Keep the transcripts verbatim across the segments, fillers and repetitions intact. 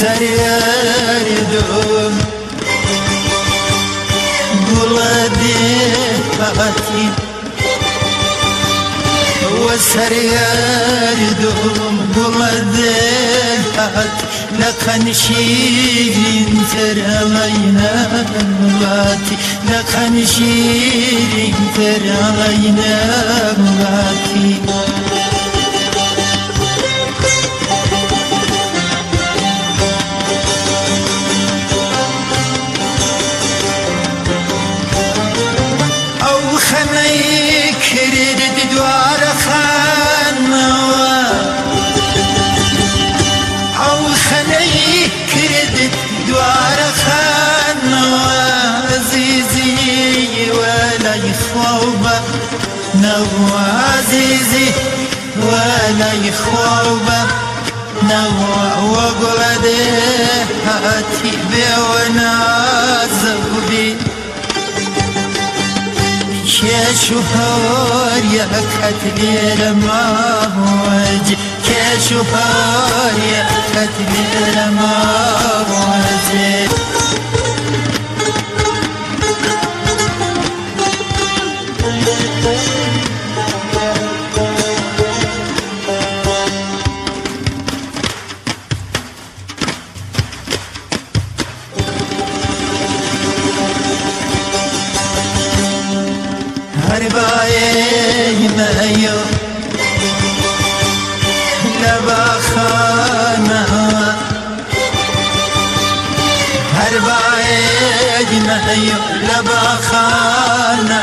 وسريردم قلدي هاتي وسريردم قلدي هاتي لكن شيرين ترالينا باتي لكن شيرين ترالينا باتي او خمي كرد دوار خانوا او خمي كرد دوار خانوا عزيزي ولا يخوبه نوا عزيزي ولا يخوبه نوا وقلده هاتي بيونا زغبي كشوهر يا كتلي ما وجه كشوهر يا كتلي ما وجه هرباي مايو لبخانا هرباي مايو لبخانا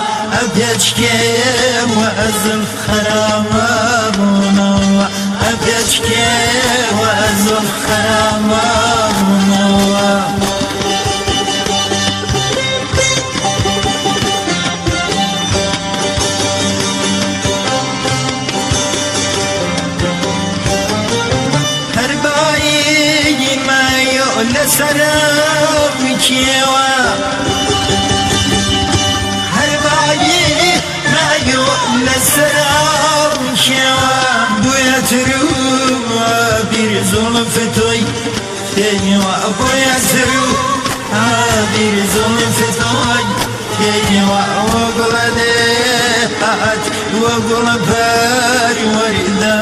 أبيجكي وأزف خرامابنا أبيجكي وأزف خرامابنا لسراب كيوا هرباي ما يو لسراب كيوا بويا ترو بير زلف توي كيوا بويا ترو بير زلف توي كيوا وقلده هات وقلبار وردا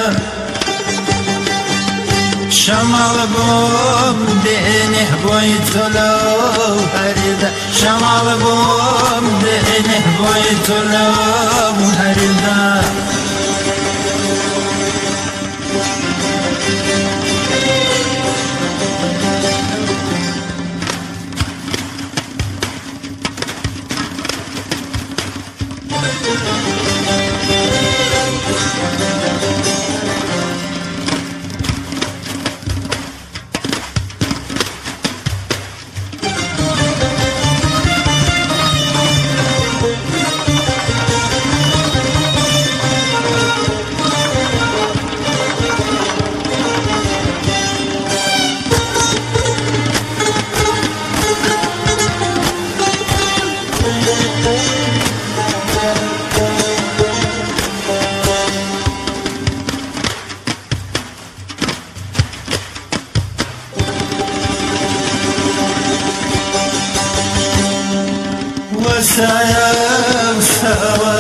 شمال بوم دينه بويتلو هردا شمال بوم دينه بويتلو هردا وسايا سوا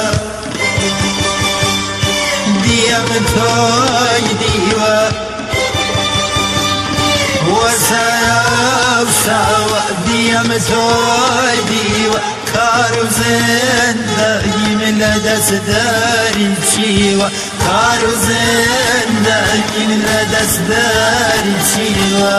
ديام توي ديوا وسايا سوا ديام توي ديوا كارو زندگی من دست داری چیوا کارو زندگی من دست داری چیوا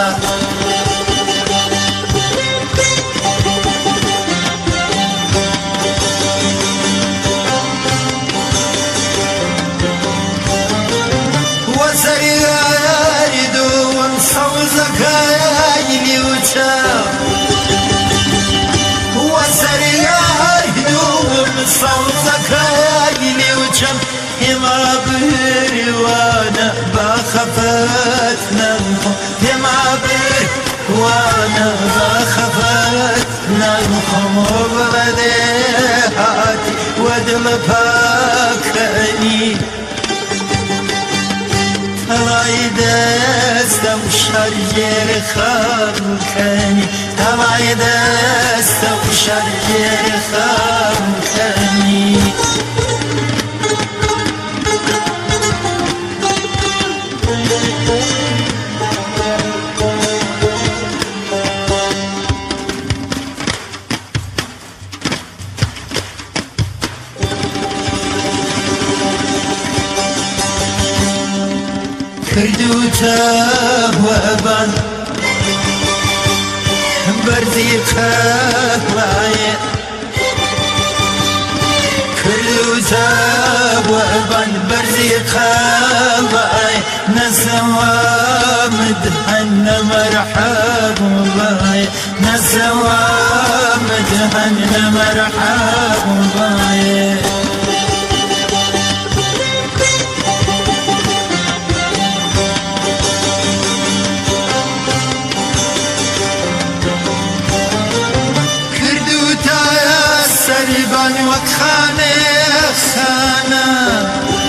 صوتك عيني وجم هما بروانا بخفت نمخو هما بروانا بخفت نمخو وبديهاتي ودم باكني تلاي دستم شرجر خاكني هواي دست وشرجر خاكني كردوته وابان برزيقه وايه كردوته وابان برزيقه وايه نسوا مدحن مرحب وايه نسوا مدحن مرحب وايه سربان وخانه خانه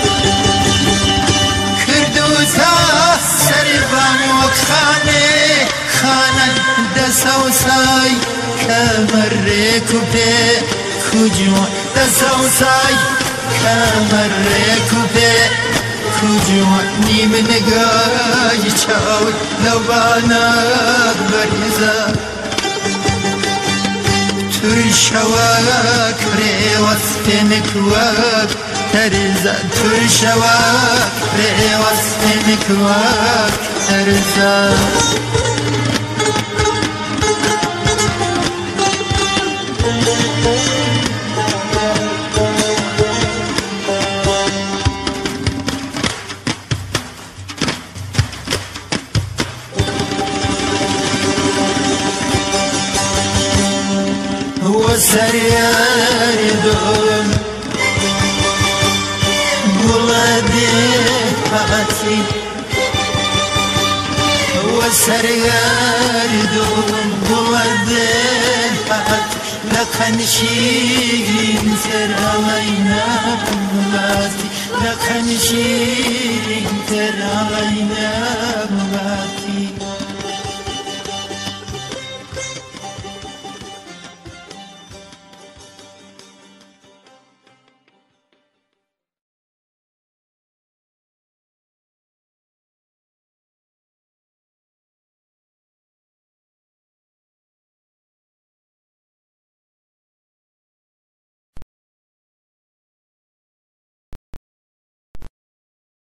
کردوتا سربان وخانه خانه دسوسای کمر کوپه کجو دسوسای کمر کوپه کجو نیم نگاهی چاوی لبانا بریزا ترشواك ريوستنك واك ترزا ترشواك ريوستنك واك ترزا وسريار دون بلادي فاتي وسريار دون بلادي فاتي لكن شيرين تراوينا بلاتي لكن شيرين تراوينا